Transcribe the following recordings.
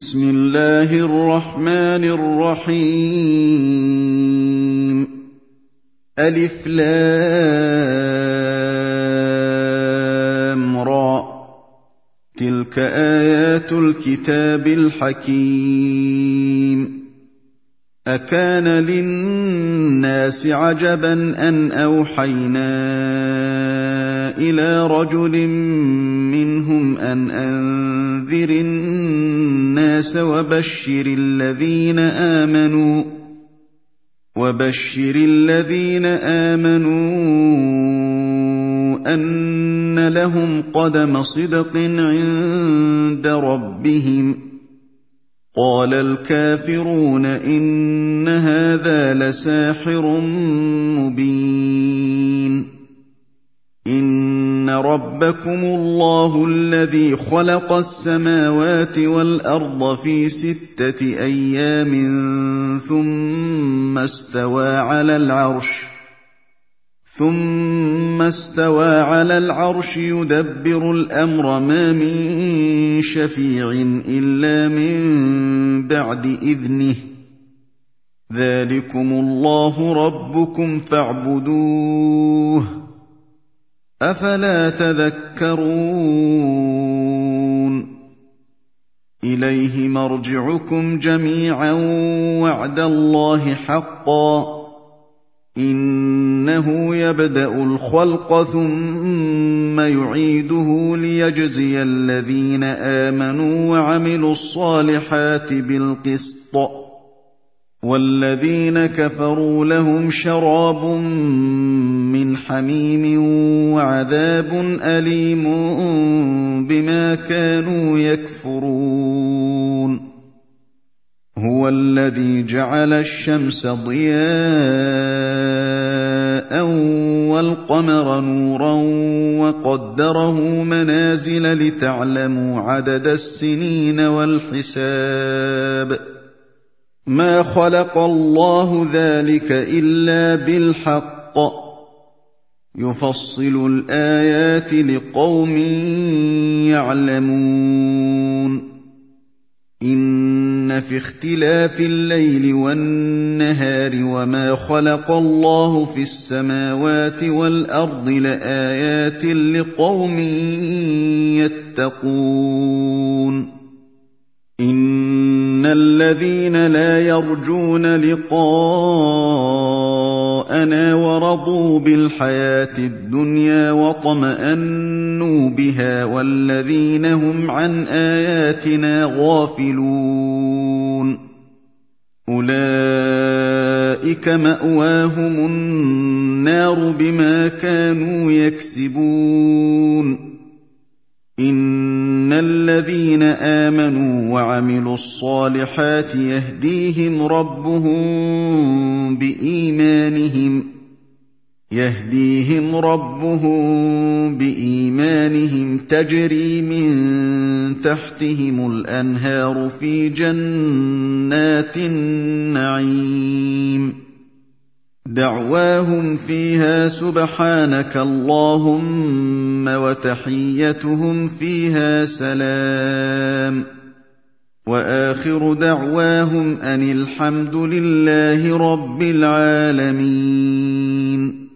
بسم الله الرحمن الرحيم ألف لام را تلك آيات الكتاب الحكيم أكان للناس عجبا أن أوحينا إلى رجل منهم أن أنذر الناس وبشر الذين آمنوا أن لهم قدم صدق عند ربهم قال الكافرون إن هذا لساحر مبين إن ربكم الله الذي خلق السماوات والأرض في 6 أيام ثم استوى على العرش يدبر الأمر ما من شفيع إلا من بعد إذنه ذلكم الله ربكم فاعبدوه أفلا تذكرون إليه مرجعكم جميعا وعد الله حقا إنه يبدأ الخلق ثم يعيده ليجزي الذين آمنوا وعملوا الصالحات بالقسط والذين كفروا لهم شراب من حميم وعذاب أليم بما كانوا يكفرون هو الذي جعل الشمس ضياء والقمر نورا وقدره منازل لتعلموا عدد السنين والحساب ما خلق الله ذلك إلا بالحق يفصل الآيات لقوم يعلمون إن في اختلاف الليل والنهار وما خلق الله في السماوات والأرض لآيات لقوم يتقون إن الذين لا يرجون لقاءنا ورضوا بالحياة الدنيا واطمأنوا بها والذين هم عن آياتنا غافلون أولئك مأواهم النار بما كانوا يكسبون إن الذين آمنوا وعملوا الصالحات يهديهم ربهم بإيمانهم تجري من تحتهم الأنهار في جنات النعيم دعواهم فيها سبحانك اللهم وتحيتهم فيها سلام وآخر دعواهم أن الحمد لله رب العالمين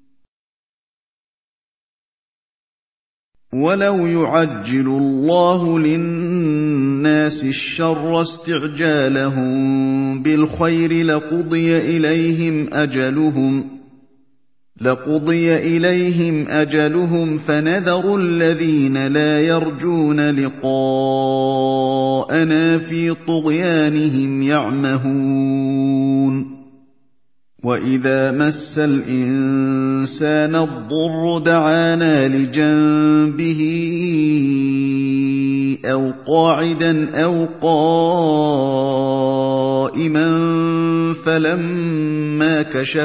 ولو يعجل الله للناس الشر استعجالهم بالخير لقضي إليهم أجلهم فنذر الذين لا يرجون لقاءنا في طغيانهم يعمهون وإذا مس الإنسان الضر دعانا لجنبه أو قاعدا أو قائما فلما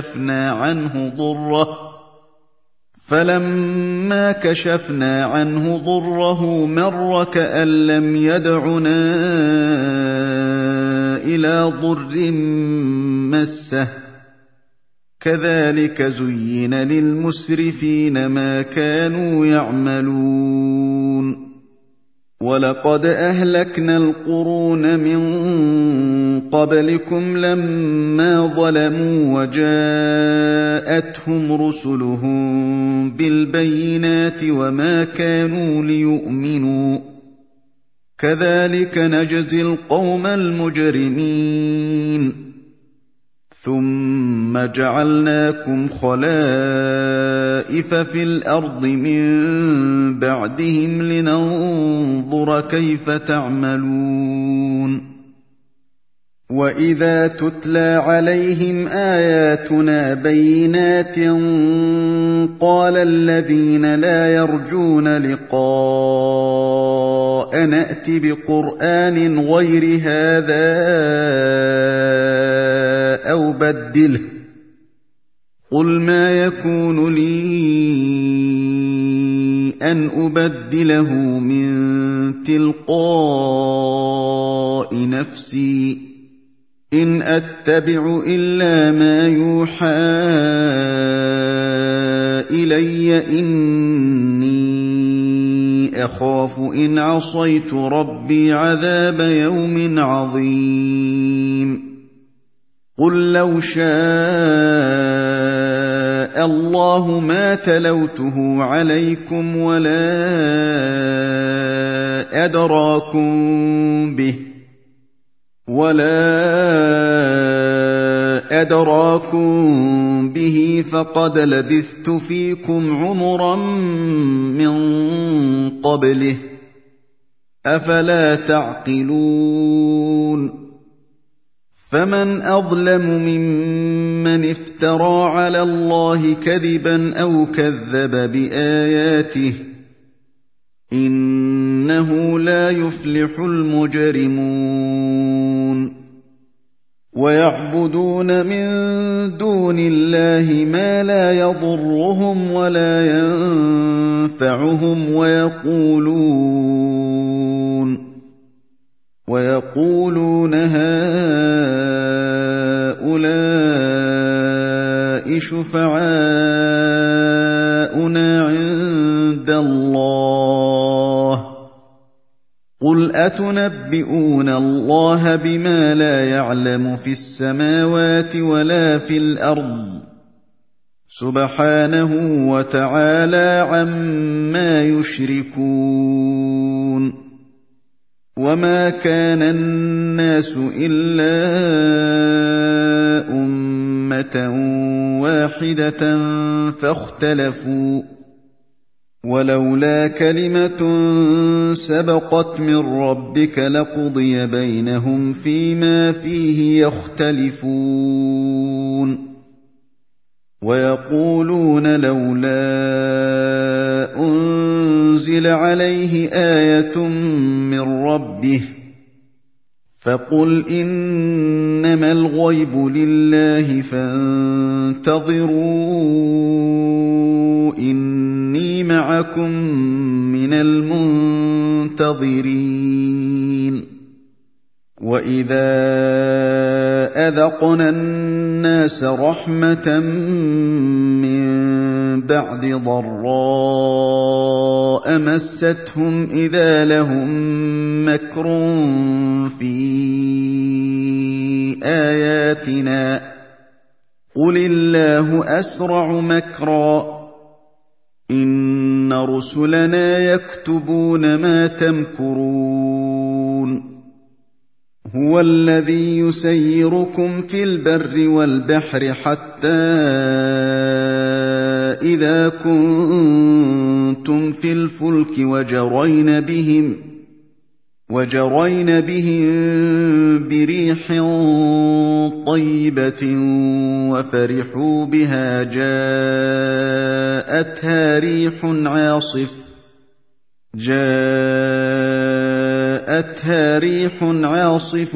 كشفنا عنه ضره مر كأن لم يدعنا إلى ضر مسه كذلك زين للمسرفين ما كانوا يعملون وَلَقَدْ أَهْلَكْنَا الْقُرُونَ مِن قَبْلِكُمْ لَمَّا ظَلَمُوا وَجَاءَتْهُمْ رُسُلُهُم بِالْبَيِّنَاتِ وَمَا كَانُوا لِيُؤْمِنُوا ۚ كَذَٰلِكَ نَجْزِي الْقَوْمَ الْمُجْرِمِينَ ثُمَّ جَعَلْنَاكُمْ خَلَائِفَ فِي الْأَرْضِ مِن بَعْدِهِمْ لِنَنظُرَ كَيْفَ تَعْمَلُونَ وَإِذَا تُتْلَىٰ عَلَيْهِمْ آيَاتُنَا بَيِّنَاتٍ قَالَ الَّذِينَ لَا يَرْجُونَ لِقَاءَنَا ائْتِ بِقُرْآنٍ غَيْرِ هَٰذَا أَوْ بَدِّلْهُ ۚ قُلْ مَا يَكُونُ لِي أَنْ أُبَدِّلَهُ مِن تِلْقَاءِ نَفْسِي ۖ إِنْ أَتَّبِعُ إِلَّا مَا يُوحَىٰ إِلَيَّ ۖ إِنِّي أَخَافُ إِنْ عَصَيْتُ رَبِّي عَذَابَ يَوْمٍ عَظِيمٍ قُل لَّوْ شَاءَ اللَّهُ مَا تَلَوْتُهُ عَلَيْكُمْ وَلَا أَدْرَاكُم بِهِ فَقَدْ لَبِثْتُ فِيكُمْ عُمُرًا مِّن قَبْلِهِ ۚ أَفَلَا تَعْقِلُونَ فَمَنْ أَظْلَمُ مِمَّنِ افْتَرَىٰ عَلَى اللَّهِ كَذِبًا أَوْ كَذَّبَ بِآيَاتِهِ ۚ إِنَّهُ لَا يُفْلِحُ الْمُجْرِمُونَ وَيَعْبُدُونَ مِن دُونِ اللَّهِ مَا لَا يَضُرُّهُمْ وَلَا يَنفَعُهُمْ وَيَقُولُونَ هَٰؤُلَاءِ شُفَعَاؤُنَا عِندَ اللَّهِ ۚ قُلْ أَتُنَبِّئُونَ اللَّهَ بِمَا لَا يَعْلَمُ فِي السَّمَاوَاتِ وَلَا فِي الْأَرْضِ ۚ سُبْحَانَهُ وَتَعَالَىٰ عَمَّا يُشْرِكُونَ وَمَا كَانَ النَّاسُ إِلَّا أُمَّةً وَاحِدَةً فَاخْتَلَفُوا ۚ وَلَوْلَا كَلِمَةٌ سَبَقَتْ مِن رَّبِّكَ لَقُضِيَ بَيْنَهُمْ فِيمَا فِيهِ يَخْتَلِفُونَ وَيَقُولُونَ لَوْلَا أُنزِلَ عَلَيْهِ آيَةٌ مِّن رَّبِّهِ ۖ فَقُلْ إِنَّمَا الْغَيْبُ لِلَّهِ فَانتَظِرُوا إِنِّي مَعَكُم مِّنَ الْمُنتَظِرِينَ وَإِذَا أَذَقْنَا النَّاسَ رَحْمَةً مِّن بَعْدِ ضَرَّاءَ مَسَّتْهُمْ إِذَا لَهُم مَّكْرٌ فِي آيَاتِنَا ۚ قُلِ اللَّهُ أَسْرَعُ مَكْرًا ۚ إِنَّ رُسُلَنَا يَكْتُبُونَ مَا تَمْكُرُونَ هُوَ الَّذِي يُسَيِّرُكُمْ فِي الْبَرِّ وَالْبَحْرِ حَتَّىٰ إِذَا كُنتُمْ فِي الْفُلْكِ وَجَرَيْنَ بِهِم بِرِيحٍ طَيِّبَةٍ وَفَرِحُوا بِهَا جَاءَتْهَا رِيحٌ عَاصِفٌ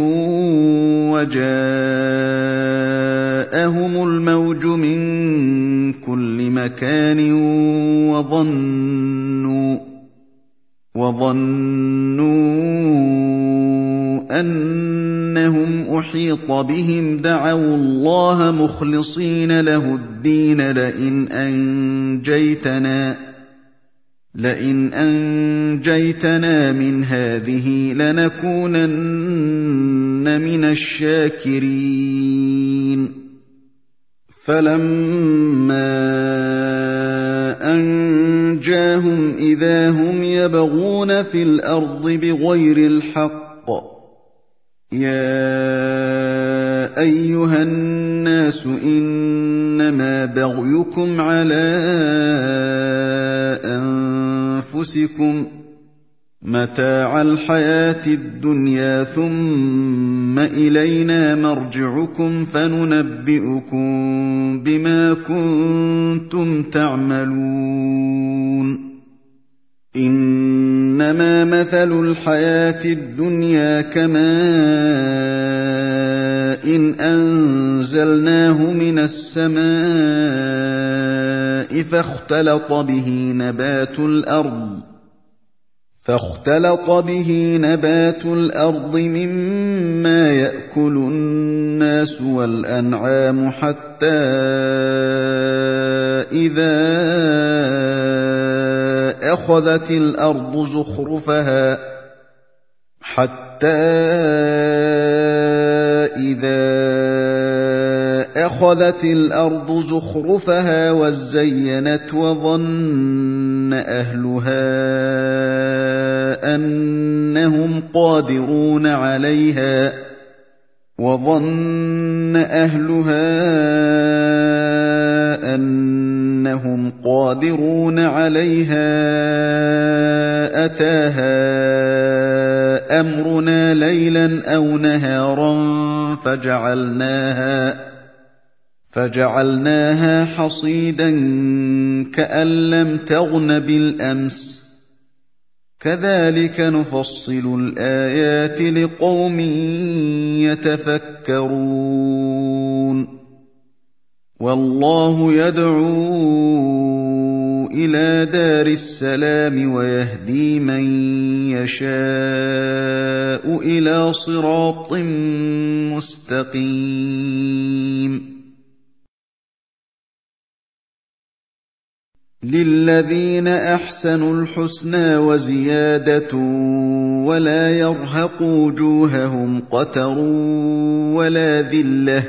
وَجَاءَهُمُ الْمَوْجُ مِن كُلِّ مَكَانٍ وَظَنُّوا أَنَّهُمْ أُحِيطَ بِهِمْ دَعَوُا اللَّهَ مُخْلِصِينَ لَهُ الدِّينَ لئن أنجيتنا من هذه لنكونن من الشاكرين فلما أنجاهم إذا هم يبغون في الأرض بغير الحق يا أيها الناس إنما بغيكم على أنفسكم متاع الحياة الدنيا ثم إلينا مرجعكم فننبئكم بما كنتم تعملون إنما مثل الحياة الدنيا كماء إن أنزلناه من السماء فاختلط به نبات الأرض مما يأكل الناس والأنعام حتى إذا أخذت الأرض زخرفها وزينت وظن أهلها أنهم قادرون عليها أتاها أمرنا ليلا أو نهارا فجعلناها حصيدا كأن لم تغن بالأمس كذلك نفصل الآيات لقوم يتفكرون والله يدعو إلى دار السلام ويهدي من يشاء إلى صراط مستقيم للذين أحسنوا الحسنى وزيادة ولا يرهق وجوههم قتر ولا ذلة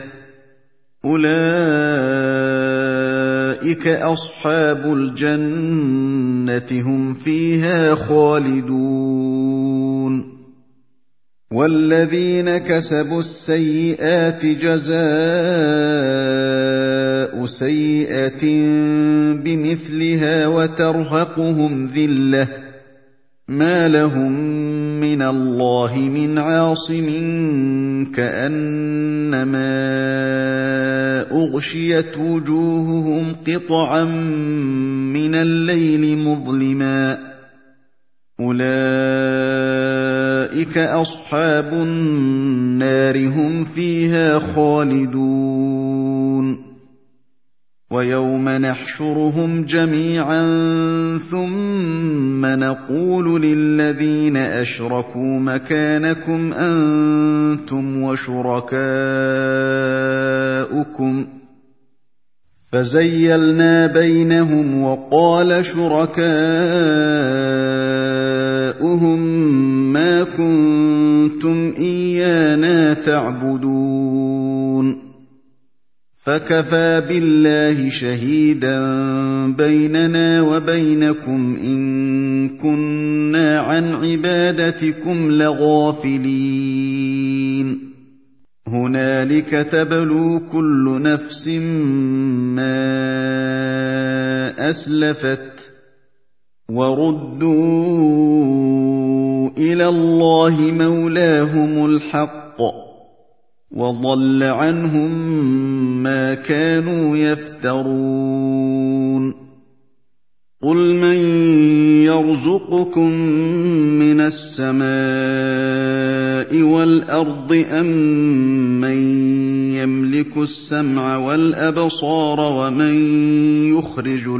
أولئك أصحاب الجنة هم فيها خالدون والذين كسبوا السيئات جزاء سيئة بمثلها وترهقهم ذلة ما لهم من الله من عاصم كأنما أغشيت وجوههم قطعا من الليل مظلما أولئك أصحاب النار هم فيها خالدون ويوم نحشرهم جميعا ثم نقول للذين أشركوا مكانكم أنتم وشركاؤكم فزيلنا بينهم وقال شركاؤهم ما كنتم إيانا تعبدون فكفى بالله شهيدا بيننا وبينكم إن كنا عن عبادتكم لغافلين هنالك تبلو كل نفس ما أسلفت وردوا إلى الله مولاهم الحق وضل عنهم ما كانوا يفترون قل من يرزقكم من السماء والأرض أم من يملك السمع والأبصار ومن يخرج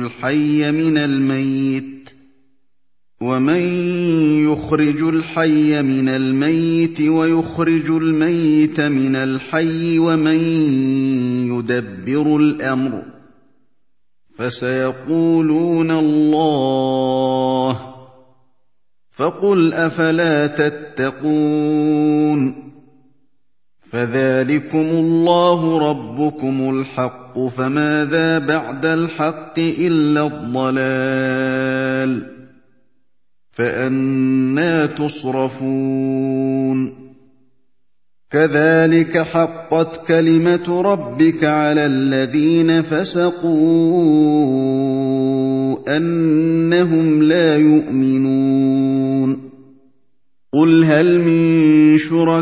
الحي من الميت ويخرج الميت من الحي ومن يدبر الأمر فسيقولون الله. فقل أفلا تتقون. فذلكم الله ربكم الحق، فماذا بعد الحق إلا الضلال، فأنى تصرفون. كذلك حقت كلمة ربك على الذين فسقوا أنهم لا يؤمنون. قل هل من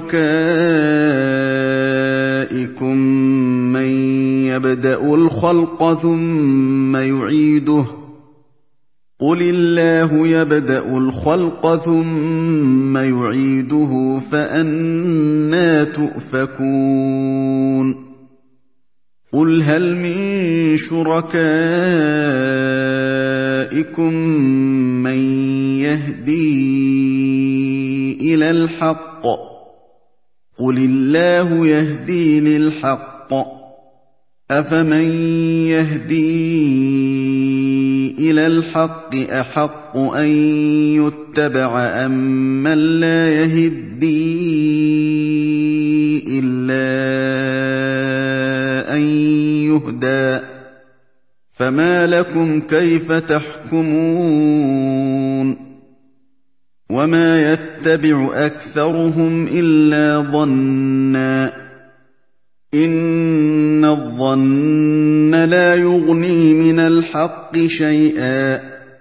شركائكم من يبدأ الخلق ثم يعيده؟ قل الله يبدأ الخلق ثم يعيده، فأنى تؤفكون. قل هل من شركائكم من يهدي إلى الحق؟ قل الله يهدي للحق. أفمن يهدي إلى الحق أحق أن يتبع أمن لا يهدي إلا أن يهدى؟ فما لكم كيف تحكمون؟ وما يتبع أكثرهم إلا ظنًّا، إن الظن لا يغني من الحق شيئا،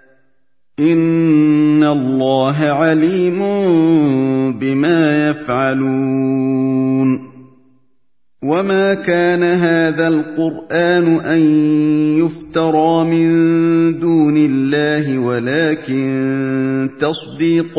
إن الله عليم بما يفعلون. وما كان هذا القرآن أن يفترى من دون الله، ولكن تصديق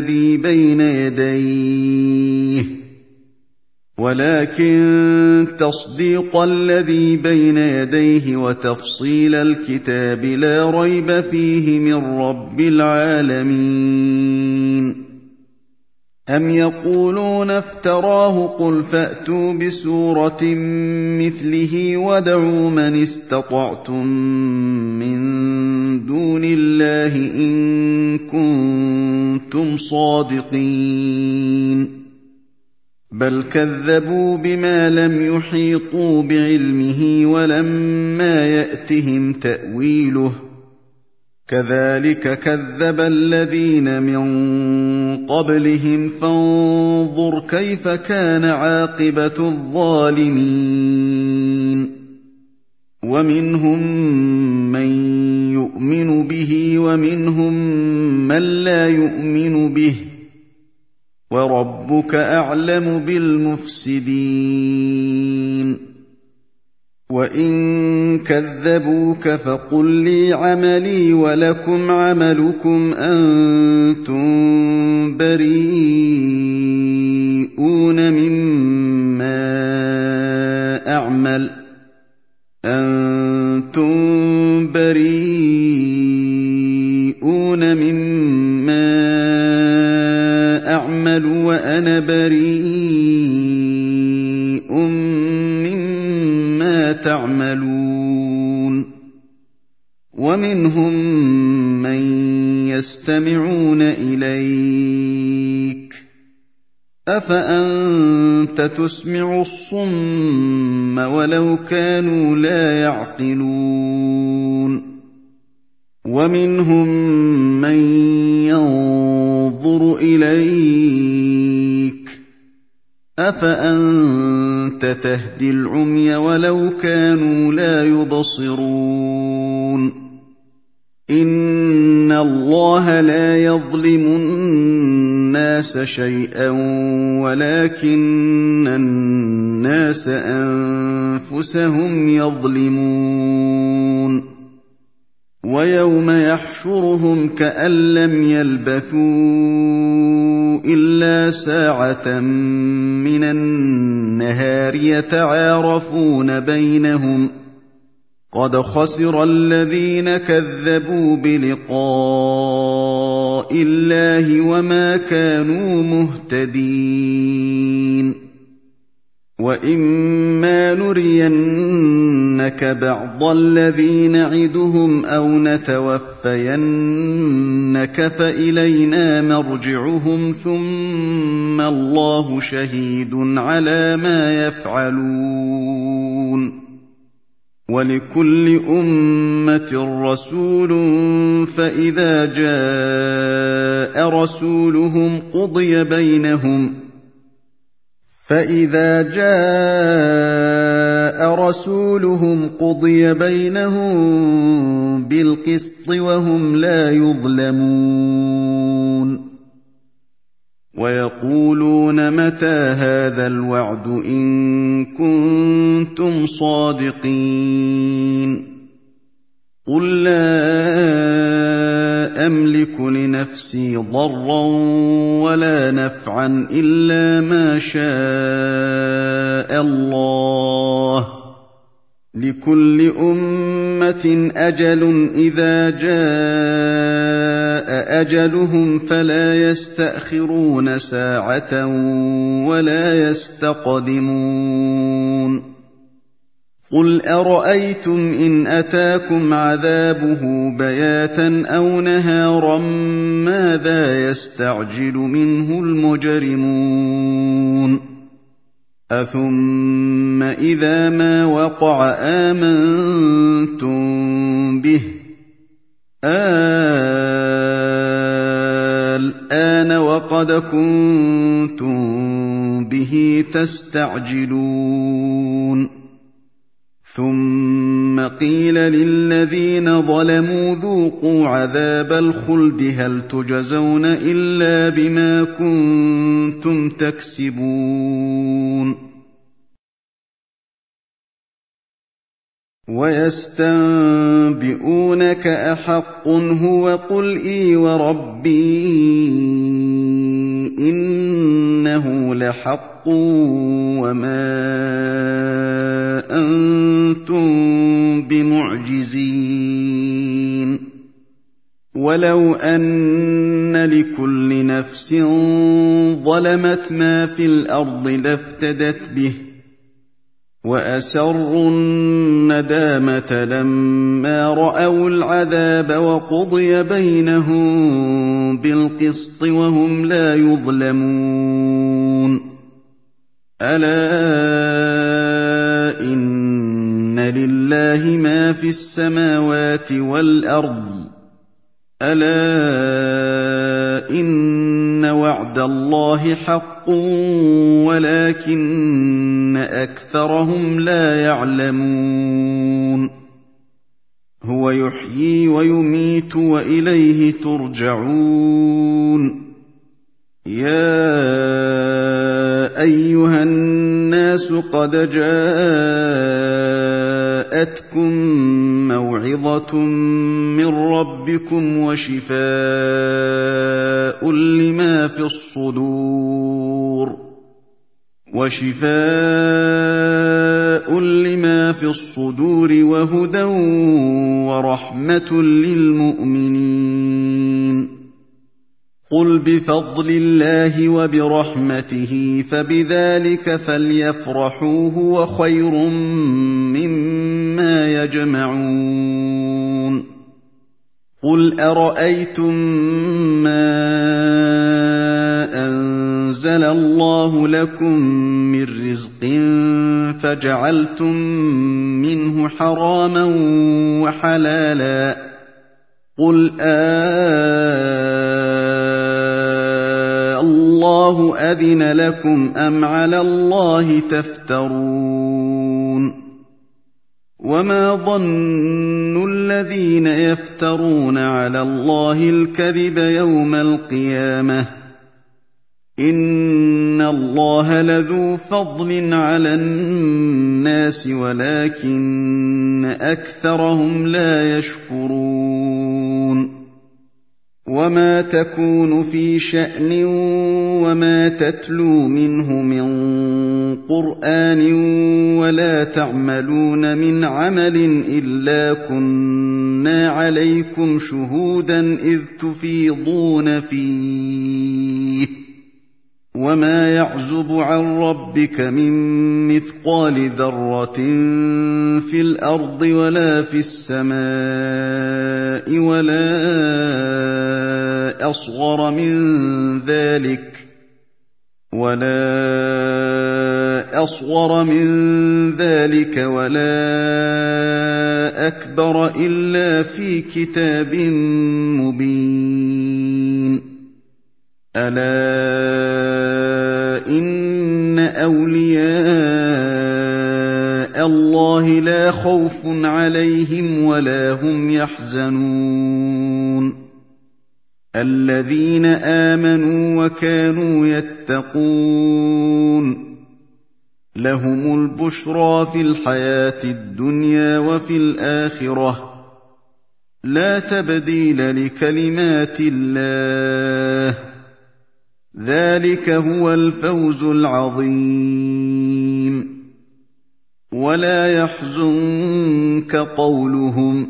الذي بين يديه وتفصيل الكتاب لا ريب فيه من رب العالمين. أم يقولون افتراه؟ قل فأتوا بسورة مثله وادعوا من استطعتم من دون الله إن كنتم صادقين. بل كذبوا بما لم يحيطوا بعلمه ولما يأتهم تأويله، كذلك كذب الذين من قبلهم، فانظر كيف كان عاقبة الظالمين. ومنهم من يؤمن به ومنهم من لا يؤمن به، وربك أعلم بالمفسدين. وإن كذبوك فقل لي عملي ولكم عملكم، أنتم بريئون مما أعمل وأنا بريء مما تعملون. ومنهم من يستمعون إليك، أفأنت تسمع الصم ولو كانوا لا يعقلون. ومنهم من ينظر إليك، أفأنت تهدي العمي ولو كانوا لا يبصرون. إن الله لا يظلم الناس شيئا ولكن الناس أنفسهم يظلمون. ويوم يحشرهم كأن لم يلبثوا إلا ساعة من النهار يتعارفون بينهم، قد خسر الذين كذبوا بلقاء الله وما كانوا مهتدين. وإما نرينك نُرِيَنَّكَ بَعْضَ الَّذِي نَعِدُهُمْ أَوْ نَتَوَفَّيَنَّكَ فَإِلَيْنَا مَرْجِعُهُمْ ثُمَّ اللَّهُ شَهِيدٌ عَلَىٰ مَا يَفْعَلُونَ وَلِكُلِّ أُمَّةٍ رَّسُولٌ فَإِذَا جَاءَ رَسُولُهُمْ قُضِيَ بَيْنَهُم بِالْقِسْطِ وَهُمْ لَا يُظْلَمُونَ وَيَقُولُونَ مَتَىٰ هَٰذَا الْوَعْدُ إِن كُنتُمْ صَادِقِينَ قُل لَّا أَمْلِكُ لِنَفْسِي ضَرًّا وَلَا نَفْعًا إِلَّا مَا شَاءَ اللَّهُ ۗ لِكُلِّ أُمَّةٍ أَجَلٌ إِذَا جَاءَ أَجَلُهُمْ فَلَا يَسْتَأْخِرُونَ سَاعَةً وَلَا يَسْتَقْدِمُونَ قُلْ أَرَأَيْتُمْ إِنْ أَتَاكُمْ عَذَابُهُ بَيَاتًا أَوْ نَهَارًا مَاذَا يَسْتَعْجِلُ مِنْهُ الْمُجْرِمُونَ أَثُمَّ إِذَا مَا وَقَعَ آمَنتُم بِهِ الْآنَ وَقَدْ كُنتُم بِهِ تَسْتَعْجِلُونَ ثُمَّ قِيلَ لِلَّذِينَ ظَلَمُوا ذُوقُوا عَذَابَ الْخُلْدِ هَلْ تُجْزَوْنَ إِلَّا بِمَا كُنتُمْ تَكْسِبُونَ وَيَسْتَنبِئُونَكَ أَحَقٌّ هُوَ قُلْ إِي وَرَبِّي إِنَّهُ لَحَقٌّ وَمَا أَنتُم بِمُعْجِزِينَ وَلَوْ أَنَّ لِكُلِّ نَفْسٍ ظَلَمَتْ مَا فِي الْأَرْضِ لَافْتَدَتْ بِهِ وَأَسَرُّوا النَّدَامَةَ لَمَّا رَأَوُا الْعَذَابَ وَقُضِيَ بَيْنَهُم بِالْقِسْطِ وَهُمْ لَا يُظْلَمُونَ أَلَا إِنَّ لِلَّهِ مَا فِي السَّمَاوَاتِ وَالْأَرْضِ أَلَا إِنَّ وَعْدَ اللَّهِ حَقٌّ وَلَٰكِنَّ أَكْثَرَهُمْ لَا يَعْلَمُونَ هُوَ يُحْيِي وَيُمِيتُ وَإِلَيْهِ تُرْجَعُونَ يَا أَيُّهَا النَّاسُ قَدْ جَاءَتْكُم مَّوْعِظَةٌ مِّن رَّبِّكُمْ وَشِفَاءٌ لِّمَا فِي الصُّدُورِ وَهُدًى وَرَحْمَةٌ لِّلْمُؤْمِنِينَ قُلْ بِفَضْلِ اللَّهِ وَبِرَحْمَتِهِ فَبِذَٰلِكَ فَلْيَفْرَحُوا هُوَ خَيْرٌ مِّمَّا يَجْمَعُونَ قُلْ أَرَأَيْتُم مَّا أَنزَلَ اللَّهُ لَكُم مِّن رِّزْقٍ فَجَعَلْتُم مِّنْهُ حَرَامًا وَحَلَالًا قُلْ اللَّهُ أَذِنَ لَكُمْ أَمْ عَلَى اللَّهِ تَفْتَرُونَ وَمَا ظَنُّ الَّذِينَ يَفْتَرُونَ عَلَى اللَّهِ الْكَذِبَ يَوْمَ الْقِيَامَةِ ۗ إِنَّ اللَّهَ لَذُو فَضْلٍ عَلَى النَّاسِ وَلَٰكِنَّ أَكْثَرَهُمْ لَا يَشْكُرُونَ وَمَا تَكُونُ فِي شَأْنٍ وَمَا تَتْلُو مِنْهُ مِن قُرْآنٍ وَلَا تَعْمَلُونَ مِنْ عَمَلٍ إِلَّا كُنَّا عَلَيْكُمْ شُهُودًا إِذْ تُفِيضُونَ فِيهِ وما يعزب عن ربك من مثقال ذرة في الأرض ولا في السماء ولا أصغر من ذلك ولا أكبر إلا في كتاب مبين ألا إن أولياء الله لا خوف عليهم ولا هم يحزنون الذين آمنوا وكانوا يتقون لهم البشرى في الحياة الدنيا وفي الآخرة لا تبديل لكلمات الله ذلك هو الفوز العظيم ولا يحزنك قولهم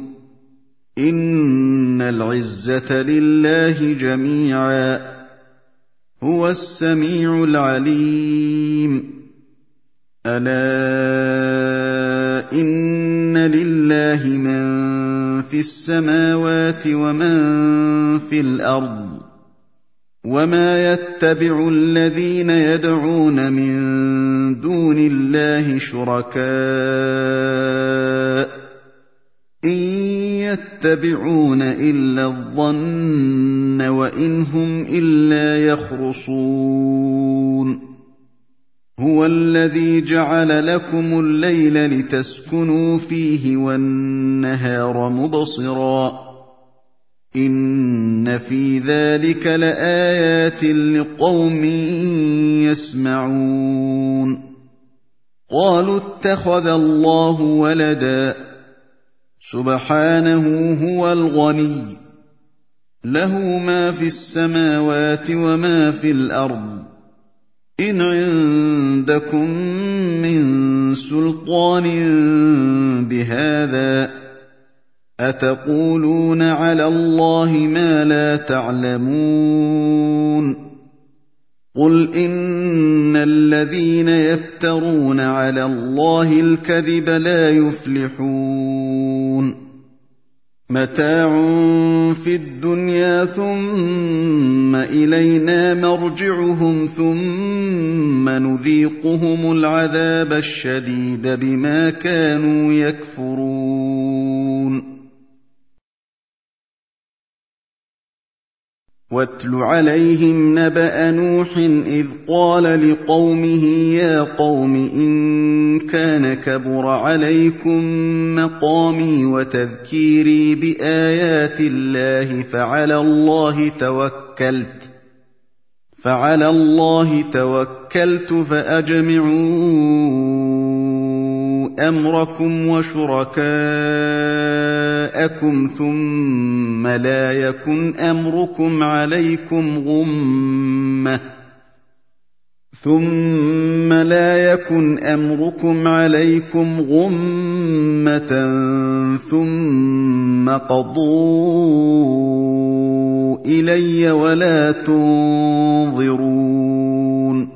إن العزة لله جميعا هو السميع العليم ألا إن لله من في السماوات ومن في الأرض وما يتبع الذين يدعون من دون الله شركاء إن يتبعون إلا الظن وإن هم إلا يخرصون هو الذي جعل لكم الليل لتسكنوا فيه والنهار مبصرا إن في ذلك لآيات لقوم يسمعون قالوا اتخذ الله ولدا سبحانه هو الغني له ما في السماوات وما في الأرض إن عندكم من سلطان بهذا أتقولون على الله ما لا تعلمون قل إن الذين يفترون على الله الكذب لا يفلحون متاع في الدنيا ثم إلينا مرجعهم ثم نذيقهم العذاب الشديد بما كانوا يكفرون واتل عليهم نبأ نوح إذ قال لقومه يا قوم إن كان كبر عليكم مقامي وتذكيري بآيات الله فعلى الله توكلت فأجمعوا أمركم وشركاءكم ثم لا يكن أمركم عليكم غمة ثم قضوا إلي ولا تنظرون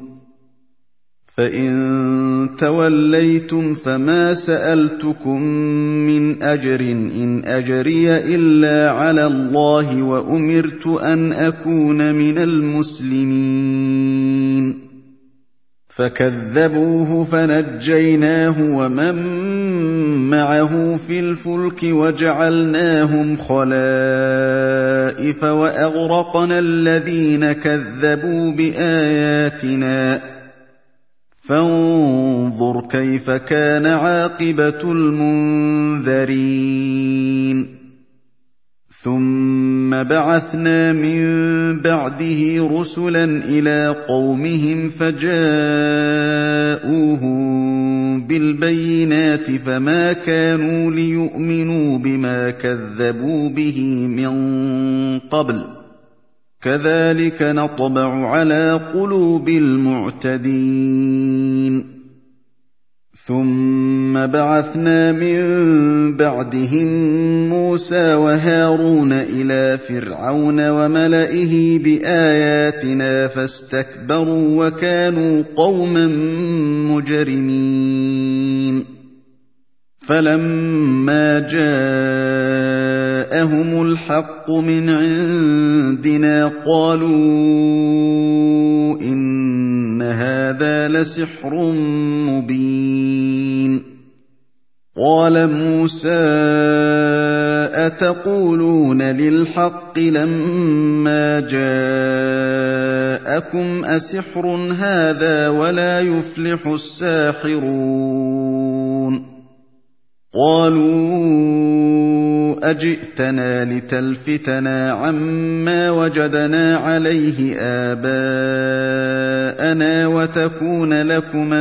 فإن توليتم فما سألتكم من أجر إن أجري إلا على الله وأمرت أن أكون من المسلمين فكذبوه فنجيناه ومن معه في الفلك وجعلناهم خلائف وأغرقنا الذين كذبوا بآياتنا فانظر كيف كان عاقبة المنذرين ثم بعثنا من بعده رسلا إلى قومهم فجاءوهم بالبينات فما كانوا ليؤمنوا بما كذبوا به من قبل كذلك نطبع على قلوب المعتدين ثم بعثنا من بعدهم موسى وهارون إلى فرعون وملئه بآياتنا فاستكبروا وكانوا قوما مجرمين فلما جاءهم الحق من عندنا قالوا إن هذا لسحر مبين قال موسى أتقولون للحق لما جاءكم أسحر هذا ولا يفلح الساحرون قالوا أجئتنا لتلفتنا عما وجدنا عليه آباءنا وتكون لكما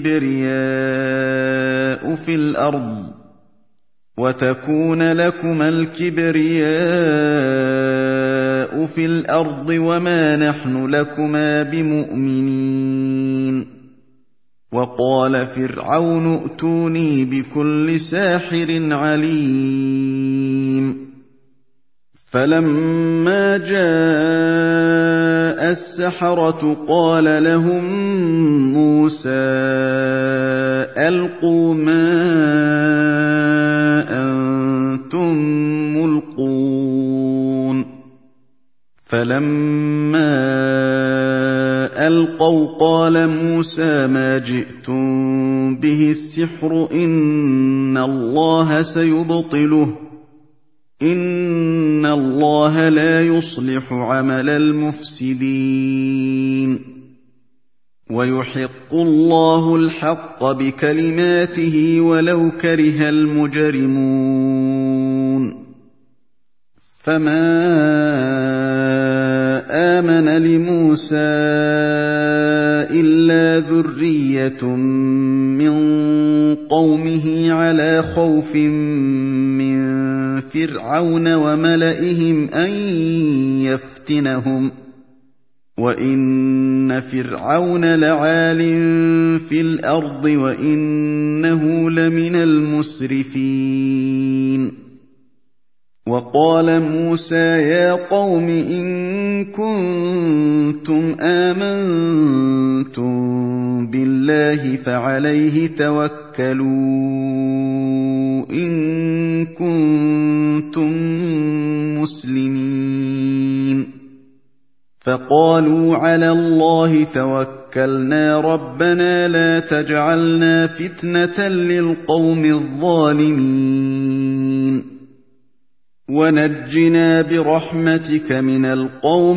الكبرياء في الأرض وما نحن لكما بمؤمنين وقال فرعون ائتوني بكل ساحر عليم فلما جاء السحرة قال لهم موسى ألقوا ما أنتم ملقون فلما ألقوا قال موسى ما جئتم به السحر إن الله سيبطله إن الله لا يصلح عمل المفسدين ويحق الله الحق بكلماته ولو كره المجرمون فما آمن لموسى إلا ذرية من قومه على خوف من فرعون وملئهم أن يفتنهم وإن فرعون لعال في الأرض وإنه لمن المسرفين وقال موسى يا قوم إن كنتم آمنتم بالله فعليه توكلوا إن كنتم مسلمين فقالوا على الله توكلنا ربنا لا تجعلنا فتنة للقوم الظالمين ونجنا برحمتك من القوم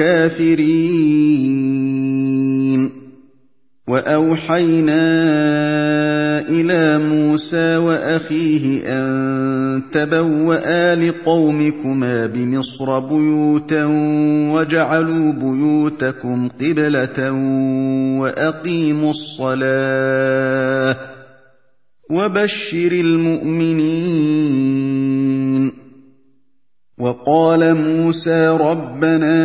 الكافرين وأوحينا إلى موسى وأخيه أن تبوأ لقومكما بمصر بيوتا وجعلوا بيوتكم قبلة وأقيموا الصلاة وبشر المؤمنين وقال موسى ربنا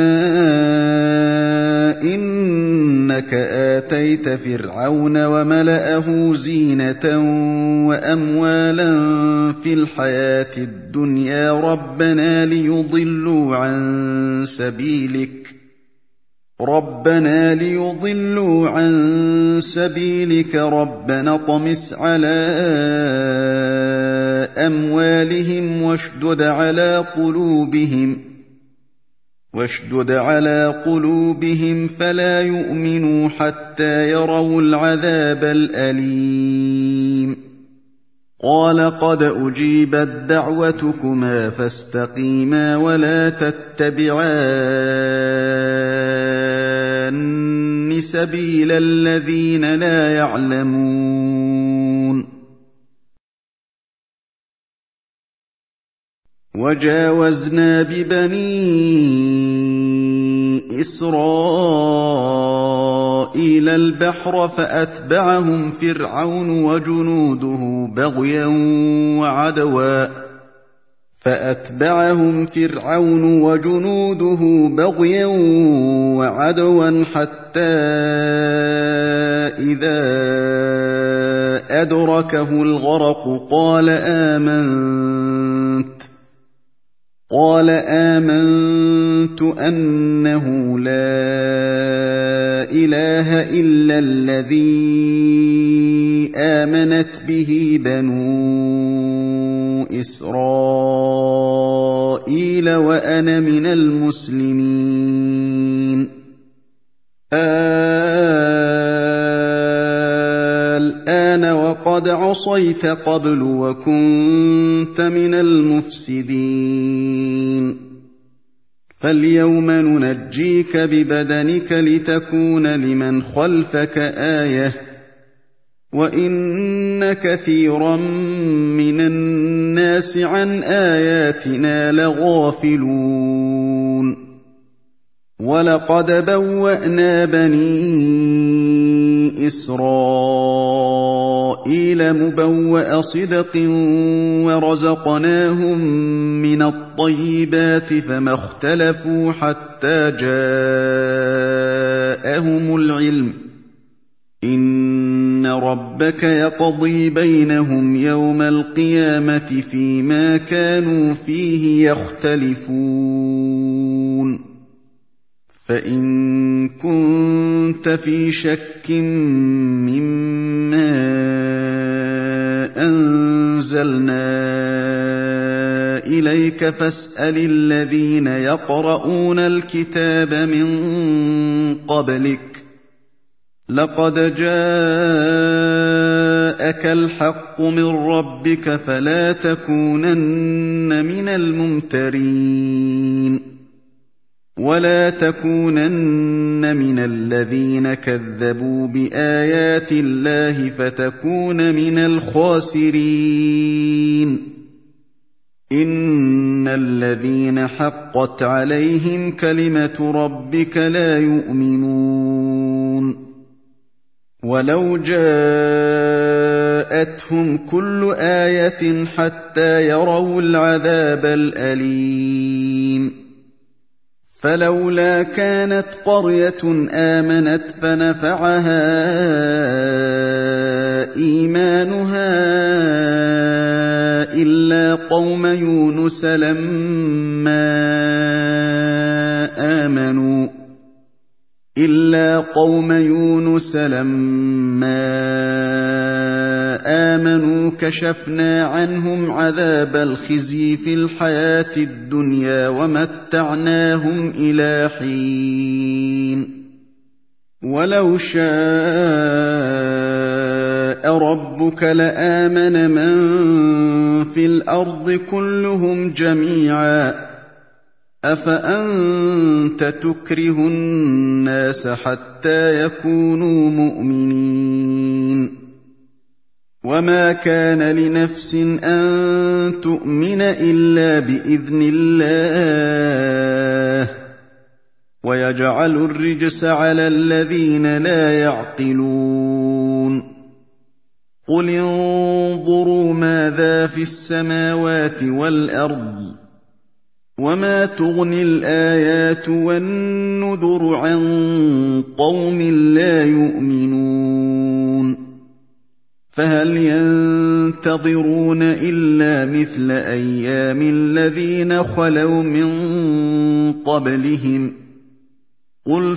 إنك آتيت فرعون وملأه زينة وأموالا في الحياة الدنيا ربنا ليضلوا عن سبيلك ربنا اطمس على أموالهم واشدد على قلوبهم فلا يؤمنوا حتى يروا العذاب الأليم قال قد أجيبت دعوتكما فاستقيما ولا تتبعان سبيل الذين لا يعلمون وجاوزنا ببني إسرائيل البحر فأتبعهم فرعون وجنوده بغيا وعدوا حتى إذا أدركه الغرق قال آمنت أنه لا إله إلا الذي آمنت به بنو إسرائيل وأنا من المسلمين الآن وقد عصيت قبل وكنت من المفسدين فاليوم ننجيك ببدنك لتكون لمن خلفك آية وإن كثيرا من الناس عن آياتنا لغافلون ولقد بوأنا بني إسرائيل مبوأ صدق ورزقناهم من الطيبات فما اختلفوا حتى جاءهم العلم إن ربك يقضي بينهم يوم القيامة فيما كانوا فيه يختلفون فإن كنت في شك مما أنزلنا إليك فاسأل الذين يقرؤون الكتاب من قبلك لقد جاءك الحق من ربك فلا تكونن من الممترين ولا تكونن من الذين كذبوا بآيات الله فتكون من الخاسرين إن الذين حقت عليهم كلمة ربك لا يؤمنون ولو جاءتهم كل آية حتى يروا العذاب الأليم فلولا كانت قرية آمنت فنفعها إيمانها إلا قوم يونس لما آمنوا كشفنا عنهم عذاب الخزي في الحياة الدنيا ومتعناهم إلى حين ولو شاء ربك لآمن من في الأرض كلهم جميعا أفأنت تكره الناس حتى يكونوا مؤمنين وما كان لنفس أن تؤمن إلا بإذن الله ويجعل الرجس على الذين لا يعقلون قل انظروا ماذا في السماوات والأرض وما تغني الآيات والنذر عن قوم لا يؤمنون فهل ينتظرون إلا مثل أيام الذين خلوا من قبلهم قل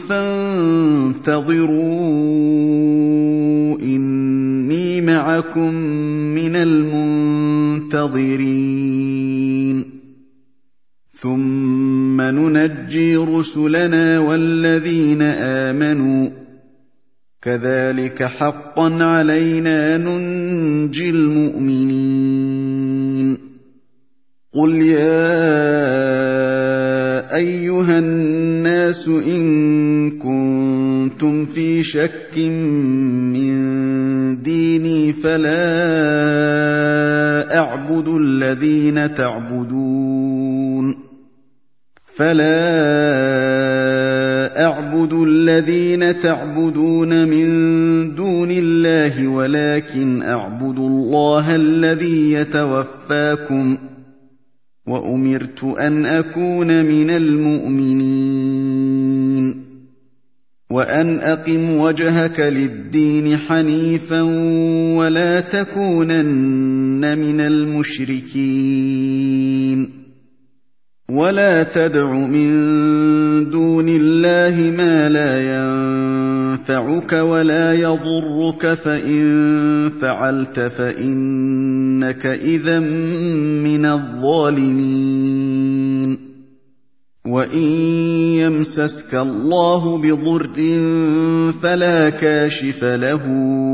فانتظروا إني معكم من المنتظرين ثم ننجي رسلنا والذين آمنوا كذلك حقا علينا ننجي المؤمنين قل يا أيها الناس إن كنتم في شك من ديني فلا أعبد الذين تعبدون من دون الله ولكن أعبد الله الذي يتوفاكم وأمرت أن أكون من المؤمنين وأن أقم وجهك للدين حنيفا ولا تكونن من المشركين ولا تدع من دون الله ما لا ينفعك ولا يضرك فإن فعلت فإنك إذا من الظالمين وإن يمسسك الله بضر فلا كاشف له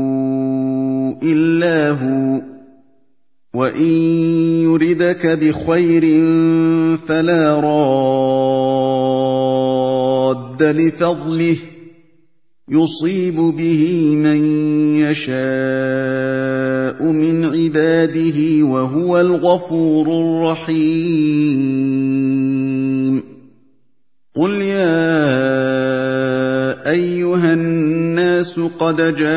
إلا هو وإن يردك بخير فلا راد لفضله يصيب به من يشاء من عباده وهو الغفور الرحيم قل يا أيها الناس قد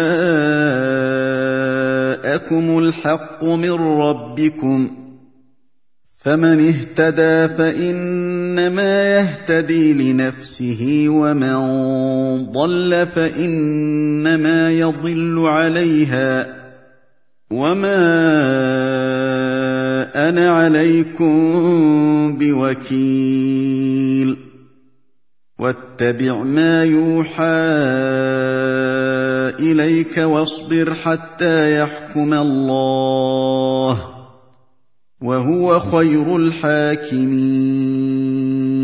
جاءكم الحق من ربكم فمن اهتدى فإنما يهتدي لنفسه ومن ضل فإنما يضل عليها وما أنا عليكم بوكيل واتبع ما يوحى إليك واصبر حتى يحكم الله وهو خير الحاكمين